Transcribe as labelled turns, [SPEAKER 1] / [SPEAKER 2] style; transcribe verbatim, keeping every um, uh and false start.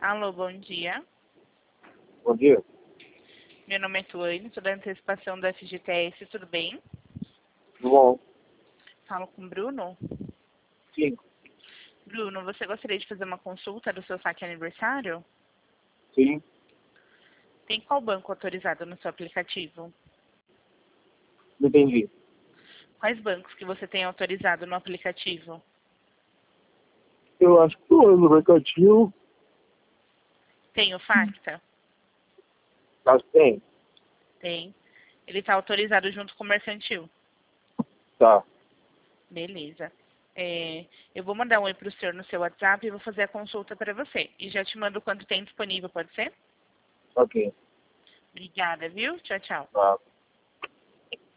[SPEAKER 1] Alô, bom dia.
[SPEAKER 2] Bom dia.
[SPEAKER 1] Meu nome é Tuane, sou da antecipação da F G T S, tudo bem?
[SPEAKER 2] Tudo bom?
[SPEAKER 1] Falo com o Bruno.
[SPEAKER 2] Sim.
[SPEAKER 1] Bruno, você gostaria de fazer uma consulta do seu saque aniversário?
[SPEAKER 2] Sim.
[SPEAKER 1] Tem qual banco autorizado no seu aplicativo?
[SPEAKER 2] Não entendi.
[SPEAKER 1] Quais bancos que você tem autorizado no aplicativo?
[SPEAKER 2] Eu acho que estou no aplicativo.
[SPEAKER 1] Tem o Facta?
[SPEAKER 2] Mas tem.
[SPEAKER 1] Tem. Ele está autorizado junto com o Mercantil.
[SPEAKER 2] Tá.
[SPEAKER 1] Beleza. É, eu vou mandar um oi para o senhor no seu WhatsApp e vou fazer a consulta para você. E já te mando quanto tem disponível, pode ser?
[SPEAKER 2] Ok.
[SPEAKER 1] Obrigada, viu? Tchau, tchau.
[SPEAKER 2] Tá.